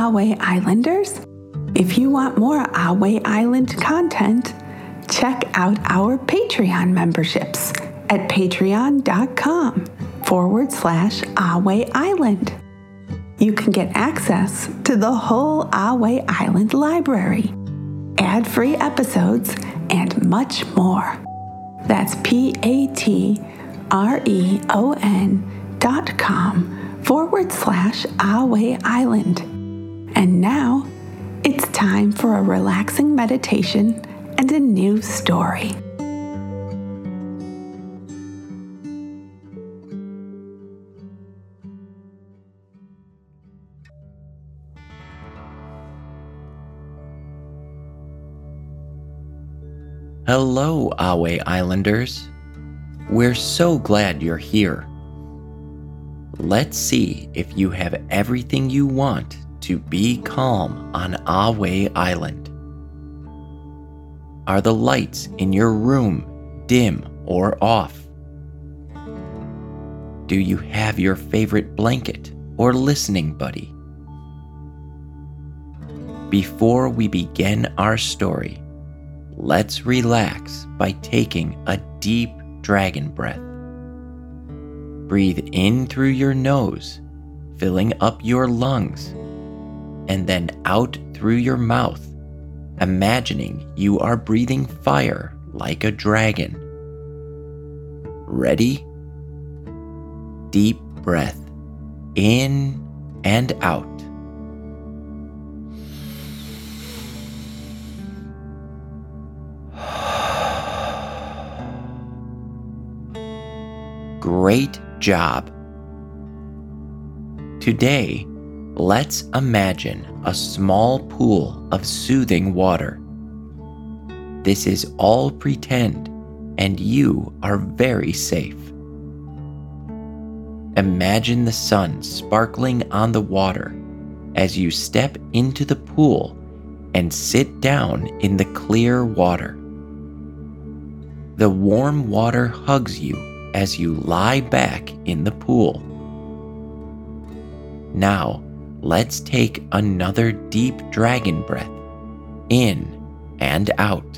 Ahway Islanders! If you want more Ahway Island content, check out our Patreon memberships at patreon.com/Ahway Island. You can get access to the whole Ahway Island library, ad-free episodes, and much more. That's patreon.com/Ahway Island. And now, it's time for a relaxing meditation and a new story. Hello, Ahway Islanders. We're so glad you're here. Let's see if you have everything you want to be calm on Ahway Island. Are the lights in your room dim or off? Do you have your favorite blanket or listening buddy? Before we begin our story, let's relax by taking a deep dragon breath. Breathe in through your nose, filling up your lungs, and then out through your mouth, imagining you are breathing fire like a dragon. Ready? Deep breath in and out. Great job! Today, let's imagine a small pool of soothing water. This is all pretend, and you are very safe. Imagine the sun sparkling on the water as you step into the pool and sit down in the clear water. The warm water hugs you as you lie back in the pool. Now, let's take another deep dragon breath in and out.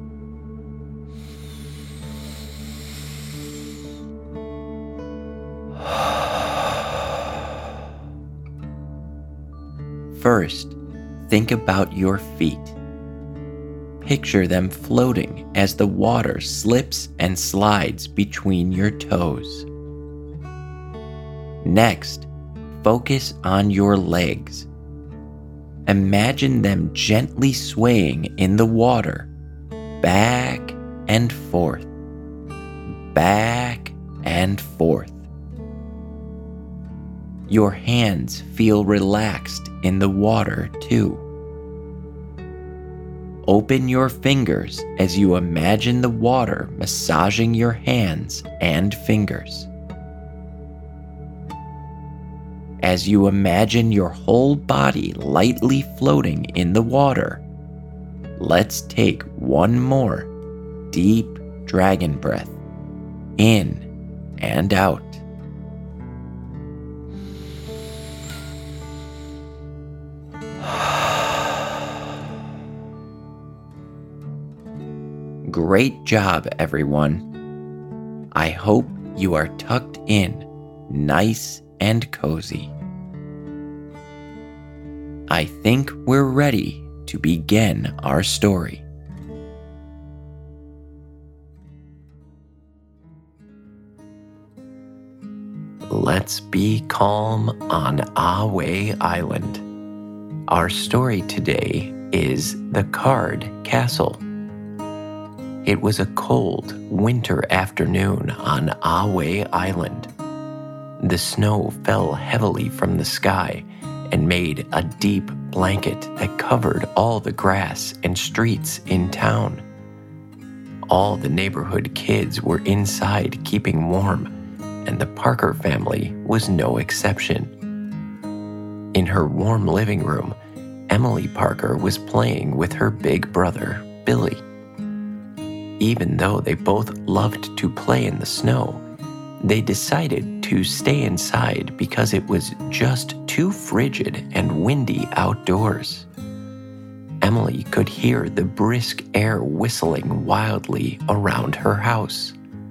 First, think about your feet. Picture them floating as the water slips and slides between your toes. Next, focus on your legs. Imagine them gently swaying in the water, back and forth, back and forth. Your hands feel relaxed in the water too. Open your fingers as you imagine the water massaging your hands and fingers. As you imagine your whole body lightly floating in the water, let's take one more deep dragon breath in and out. Great job, everyone. I hope you are tucked in, nice and cozy. I think we're ready to begin our story. Let's be calm on Ahway Island. Our story today is The Card Castle. It was a cold winter afternoon on Ahway Island. The snow fell heavily from the sky and made a deep blanket that covered all the grass and streets in town. All the neighborhood kids were inside keeping warm, and the Parker family was no exception. In her warm living room, Emily Parker was playing with her big brother, Billy. Even though they both loved to play in the snow, they decided to stay inside because it was just too frigid and windy outdoors. Emily could hear the brisk air whistling wildly around her house.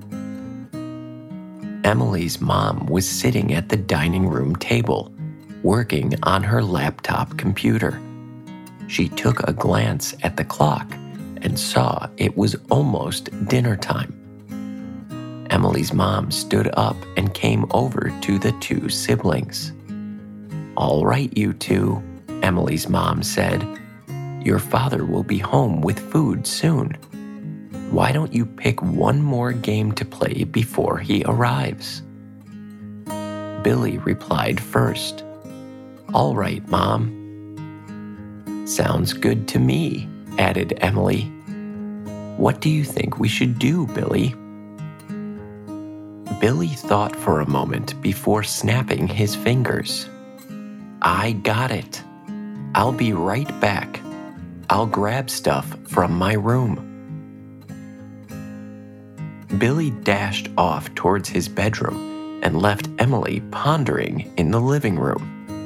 Emily's mom was sitting at the dining room table, working on her laptop computer. She took a glance at the clock and saw it was almost dinner time. Emily's mom stood up and came over to the two siblings. "All right, you two," Emily's mom said. "Your father will be home with food soon. Why don't you pick one more game to play before he arrives?" Billy replied first. "All right, Mom." "Sounds good to me," added Emily. "What do you think we should do, Billy?" Billy thought for a moment before snapping his fingers. "I got it. I'll be right back. I'll grab stuff from my room." Billy dashed off towards his bedroom and left Emily pondering in the living room.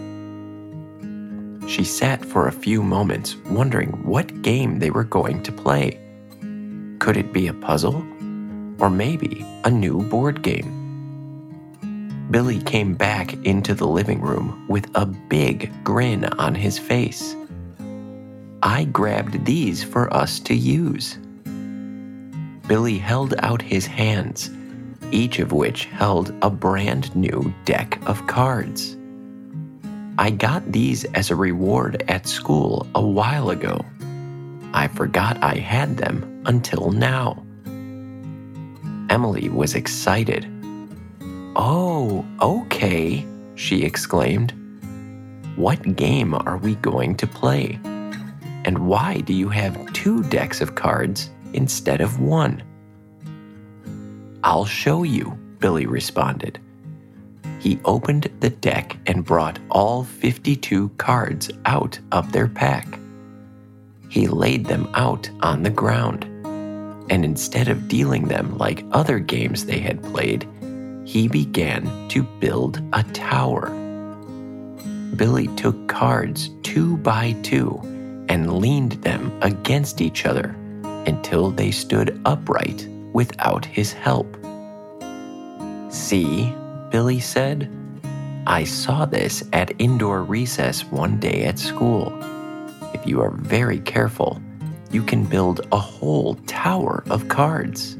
She sat for a few moments wondering what game they were going to play. Could it be a puzzle? Or maybe a new board game? Billy came back into the living room with a big grin on his face. "I grabbed these for us to use." Billy held out his hands, each of which held a brand new deck of cards. "I got these as a reward at school a while ago. I forgot I had them until now." Emily was excited. "Oh, okay," she exclaimed. "What game are we going to play? And why do you have 2 decks of cards instead of 1? "I'll show you," Billy responded. He opened the deck and brought all 52 cards out of their pack. He laid them out on the ground, and instead of dealing them like other games they had played, he began to build a tower. Billy took cards 2 by 2 and leaned them against each other until they stood upright without his help. "See," Billy said, "I saw this at indoor recess one day at school. If you are very careful, you can build a whole tower of cards."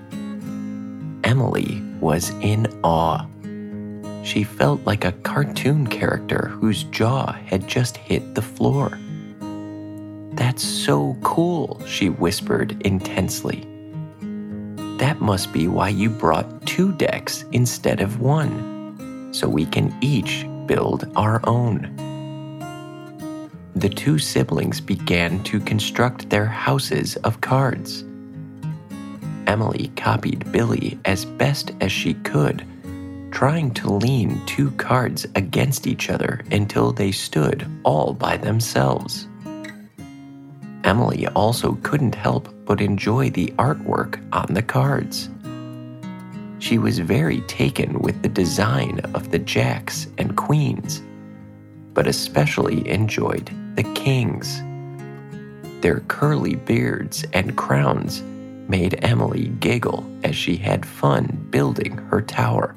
Emily was in awe. She felt like a cartoon character whose jaw had just hit the floor. "That's so cool," she whispered intensely. "That must be why you brought 2 decks instead of 1, so we can each build our own." The 2 siblings began to construct their houses of cards. Emily copied Billy as best as she could, trying to lean 2 cards against each other until they stood all by themselves. Emily also couldn't help but enjoy the artwork on the cards. She was very taken with the design of the jacks and queens, but especially enjoyed the kings. Their curly beards and crowns made Emily giggle as she had fun building her tower.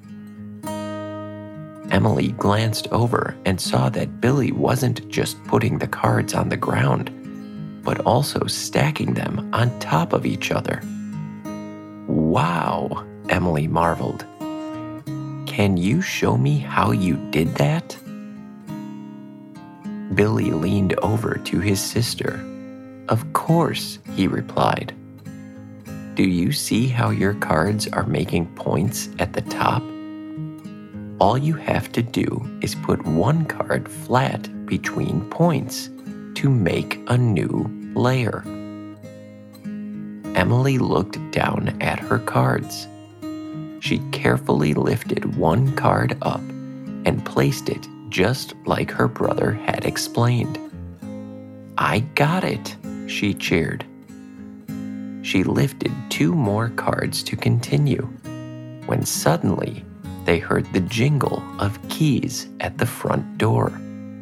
Emily glanced over and saw that Billy wasn't just putting the cards on the ground, but also stacking them on top of each other. "Wow," Emily marveled. "Can you show me how you did that?" Billy leaned over to his sister. "Of course," he replied. "Do you see how your cards are making points at the top? All you have to do is put 1 card flat between points to make a new layer." Emily looked down at her cards. She carefully lifted 1 card up and placed it just like her brother had explained. "I got it," she cheered. She lifted 2 more cards to continue, when suddenly they heard the jingle of keys at the front door.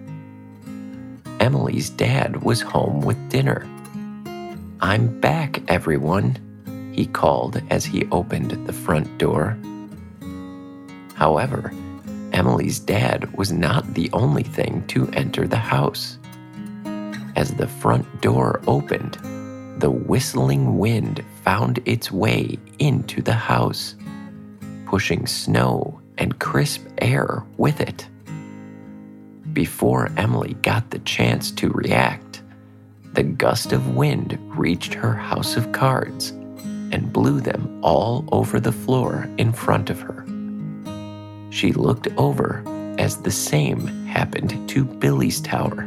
Emily's dad was home with dinner. "I'm back, everyone," he called as he opened the front door. However, Emily's dad was not the only thing to enter the house. As the front door opened, the whistling wind found its way into the house, pushing snow and crisp air with it. Before Emily got the chance to react, the gust of wind reached her house of cards and blew them all over the floor in front of her. She looked over as the same happened to Billy's tower.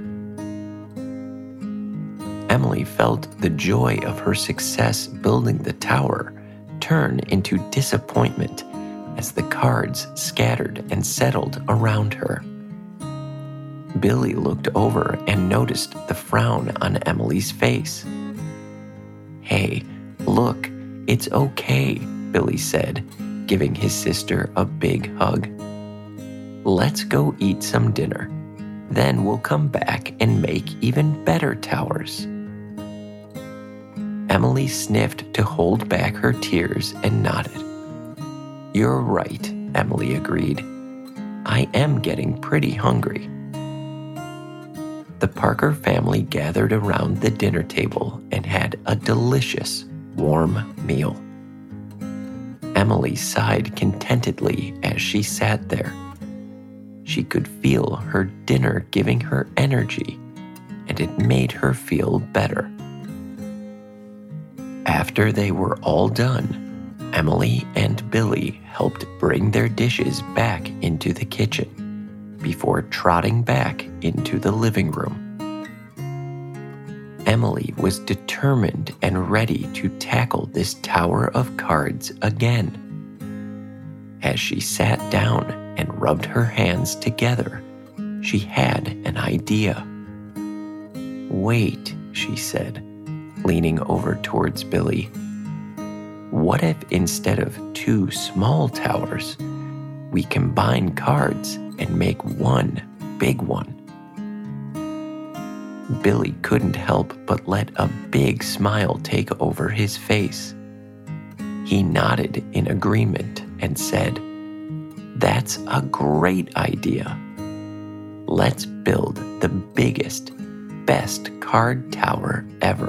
Emily felt the joy of her success building the tower turn into disappointment as the cards scattered and settled around her. Billy looked over and noticed the frown on Emily's face. "Hey, look, it's okay," Billy said, giving his sister a big hug. "Let's go eat some dinner. Then we'll come back and make even better towers." Emily sniffed to hold back her tears and nodded. "You're right," Emily agreed. "I am getting pretty hungry." The Parker family gathered around the dinner table and had a delicious, warm meal. Emily sighed contentedly as she sat there. She could feel her dinner giving her energy, and it made her feel better. After they were all done, Emily and Billy helped bring their dishes back into the kitchen before trotting back into the living room. Emily was determined and ready to tackle this tower of cards again. As she sat down and rubbed her hands together, she had an idea. "Wait," she said, leaning over towards Billy. "What if instead of 2 small towers, we combine cards and make one big one?" Billy couldn't help but let a big smile take over his face. He nodded in agreement and said, "That's a great idea. Let's build the biggest, best card tower ever."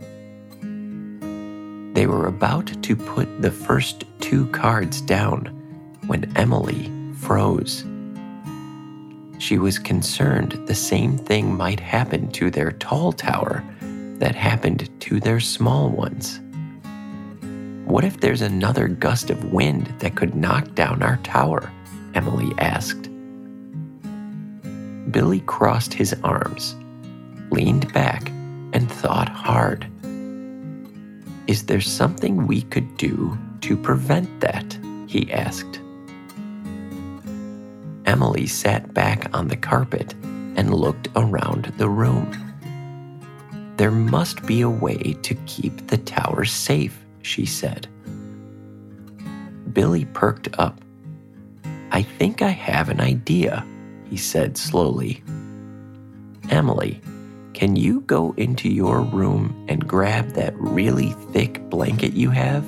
They were about to put the first 2 cards down when Emily froze. She was concerned the same thing might happen to their tall tower that happened to their small ones. "What if there's another gust of wind that could knock down our tower?" Emily asked. Billy crossed his arms, leaned back, and thought hard. "Is there something we could do to prevent that?" he asked. Emily sat back on the carpet and looked around the room. "There must be a way to keep the tower safe," she said. Billy perked up. "I think I have an idea," he said slowly. "Emily, can you go into your room and grab that really thick blanket you have?"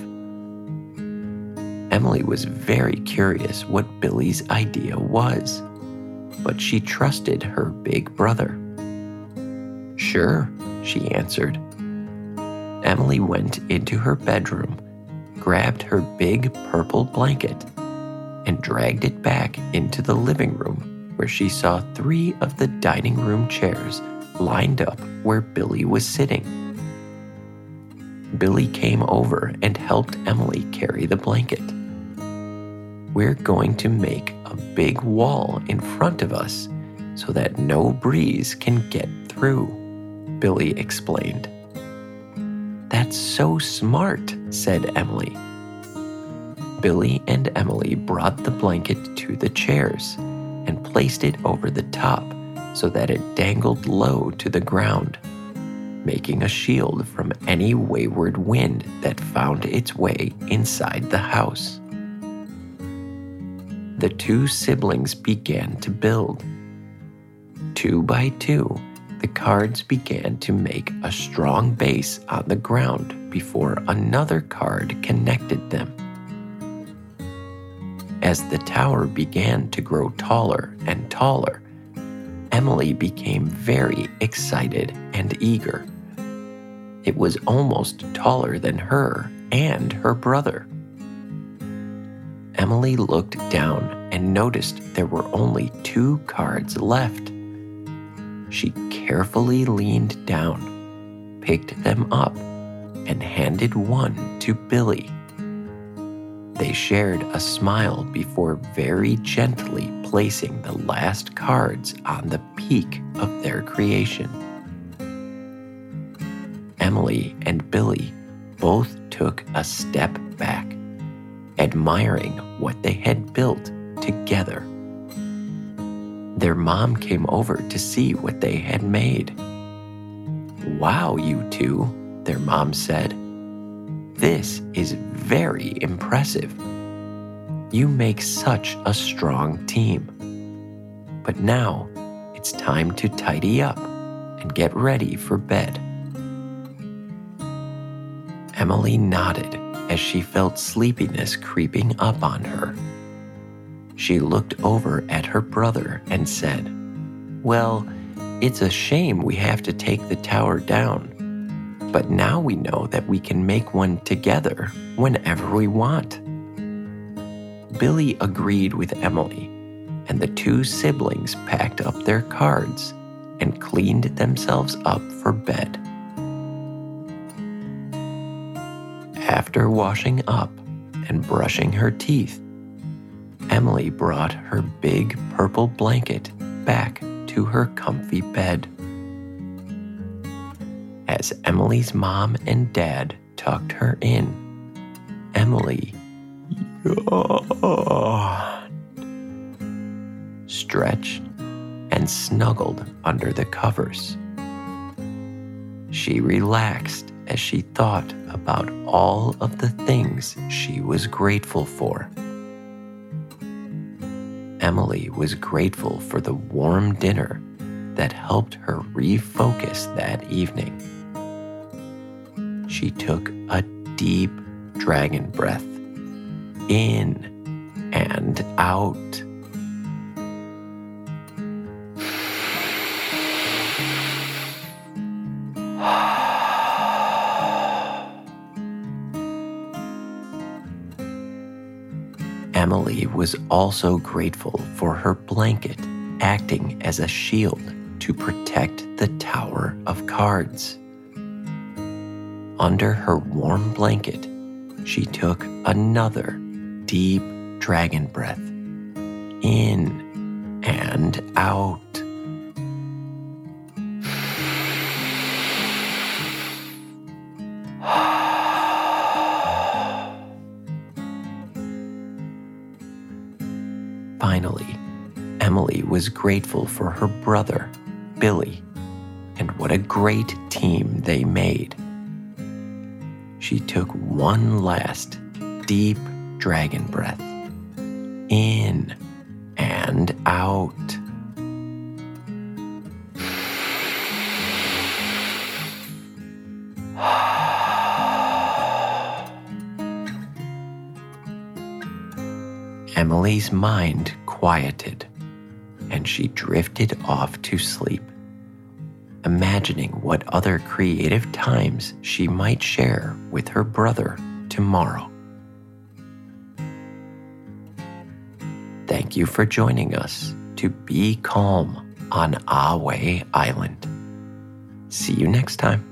Emily was very curious what Billy's idea was, but she trusted her big brother. "Sure," she answered. Emily went into her bedroom, grabbed her big purple blanket, and dragged it back into the living room, where she saw 3 of the dining room chairs lined up where Billy was sitting. Billy came over and helped Emily carry the blanket. "We're going to make a big wall in front of us so that no breeze can get through," Billy explained. "That's so smart," said Emily. Billy and Emily brought the blanket to the chairs and placed it over the top so that it dangled low to the ground, making a shield from any wayward wind that found its way inside the house. the two siblings began to build. 2 by 2, the cards began to make a strong base on the ground before another card connected them. As the tower began to grow taller and taller, Emily became very excited and eager. It was almost taller than her and her brother. Emily looked down and noticed there were only 2 cards left. She carefully leaned down, picked them up, and handed one to Billy. They shared a smile before very gently placing the last cards on the peak of their creation. Emily and Billy both took a step back, admiring what they had built together. Their mom came over to see what they had made. "Wow, you two," their mom said. "This is very impressive. You make such a strong team. But now it's time to tidy up and get ready for bed." Emily nodded as she felt sleepiness creeping up on her. She looked over at her brother and said, "Well, it's a shame we have to take the tower down, but now we know that we can make one together whenever we want." Billy agreed with Emily, and the 2 siblings packed up their cards and cleaned themselves up for bed. After washing up and brushing her teeth, Emily brought her big purple blanket back to her comfy bed. As Emily's mom and dad tucked her in, Emily yawned, stretched, and snuggled under the covers. She relaxed as she thought about all of the things she was grateful for. Emily was grateful for the warm dinner that helped her refocus that evening. She took a deep dragon breath in and out. Emily was also grateful for her blanket acting as a shield to protect the Tower of Cards. Under her warm blanket, she took another deep dragon breath in and out. Finally, Emily was grateful for her brother, Billy, and what a great team they made. She took one last deep dragon breath in and out. Emily's mind quieted, and she drifted off to sleep, imagining what other creative times she might share with her brother tomorrow. Thank you for joining us to Be Calm on Ahway Island. See you next time.